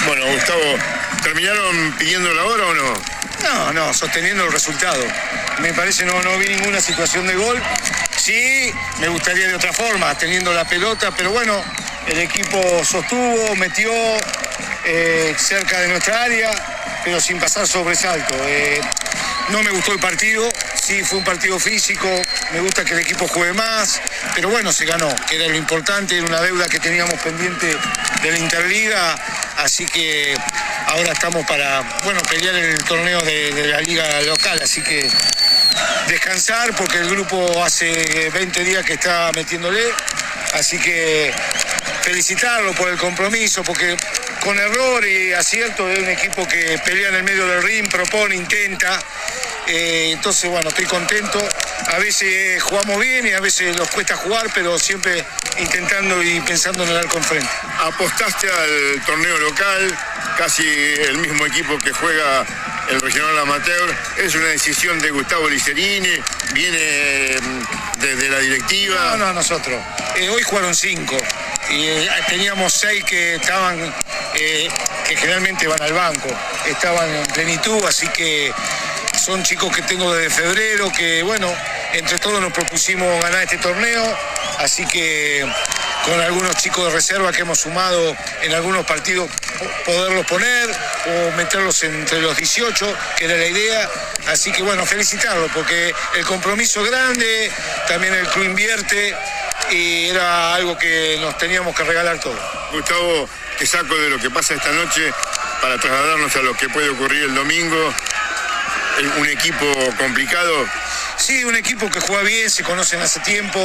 Bueno, Gustavo, ¿terminaron pidiendo la hora o no? No, sosteniendo el resultado. Me parece no vi ninguna situación de gol. Sí, me gustaría de otra forma, teniendo la pelota, pero bueno, el equipo sostuvo, metió cerca de nuestra área, pero sin pasar sobresalto. No me gustó el partido, sí fue un partido físico, me gusta que el equipo juegue más, pero bueno, se ganó, que era lo importante, era una deuda que teníamos pendiente de la Interliga, así que ahora estamos para, pelear en el torneo de la liga local, así que descansar porque el grupo hace 20 días que está metiéndole, así que felicitarlo por el compromiso, porque con error y acierto es un equipo que pelea en el medio del ring, propone, intenta. Entonces, estoy contento. A veces jugamos bien y a veces nos cuesta jugar, pero siempre intentando y pensando en el arco enfrente. Apostaste al torneo local, casi el mismo equipo que juega el regional amateur. Es una decisión de Gustavo Licerini, viene desde la directiva. No, nosotros. Hoy jugaron 5 y teníamos 6 que estaban, que generalmente van al banco, estaban en plenitud, así que son chicos que tengo desde febrero, que entre todos nos propusimos ganar este torneo, así que con algunos chicos de reserva que hemos sumado en algunos partidos poderlos poner o meterlos entre los 18, que era la idea, así que felicitarlos porque el compromiso es grande, también el club invierte y era algo que nos teníamos que regalar todos. Gustavo, te saco de lo que pasa esta noche para trasladarnos a lo que puede ocurrir el domingo. Un equipo complicado. Sí, un equipo que juega bien, se conocen hace tiempo,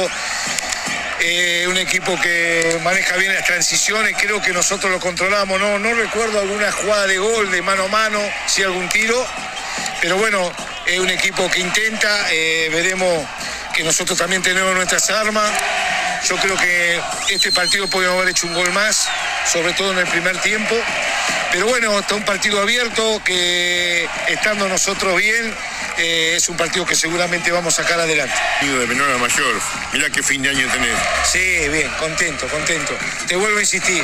un equipo que maneja bien las transiciones, creo que nosotros lo controlamos, no recuerdo alguna jugada de gol, de mano a mano, sí algún tiro, pero es un equipo que intenta, veremos que nosotros también tenemos nuestras armas. Yo creo que este partido podríamos haber hecho un gol más, sobre todo en el primer tiempo. Pero está un partido abierto que, estando nosotros bien, es un partido que seguramente vamos a sacar adelante. De menor a mayor, mirá qué fin de año tenés. Sí, bien, contento. Te vuelvo a insistir.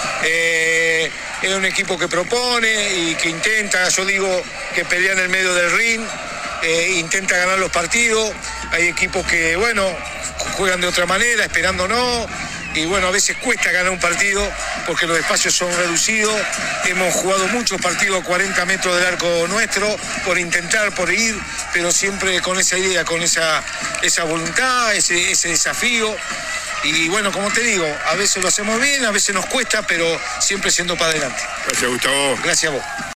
Es un equipo que propone y que intenta, yo digo, que pelea en el medio del ring, intenta ganar los partidos. Hay equipos que, juegan de otra manera, esperándonos. Y a veces cuesta ganar un partido porque los espacios son reducidos. Hemos jugado muchos partidos a 40 metros del arco nuestro por intentar, por ir, pero siempre con esa idea, con esa voluntad, ese desafío. Y como te digo, a veces lo hacemos bien, a veces nos cuesta, pero siempre siendo para adelante. Gracias, Gustavo. Gracias a vos.